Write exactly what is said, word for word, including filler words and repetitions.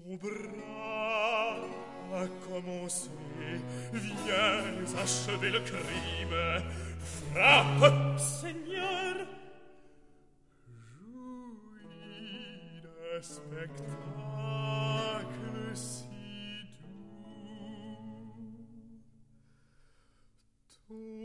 Ton bras a commencé, viens achever le crime. Frappe, Seigneur. Jouis d'un spectacle si doux. Ton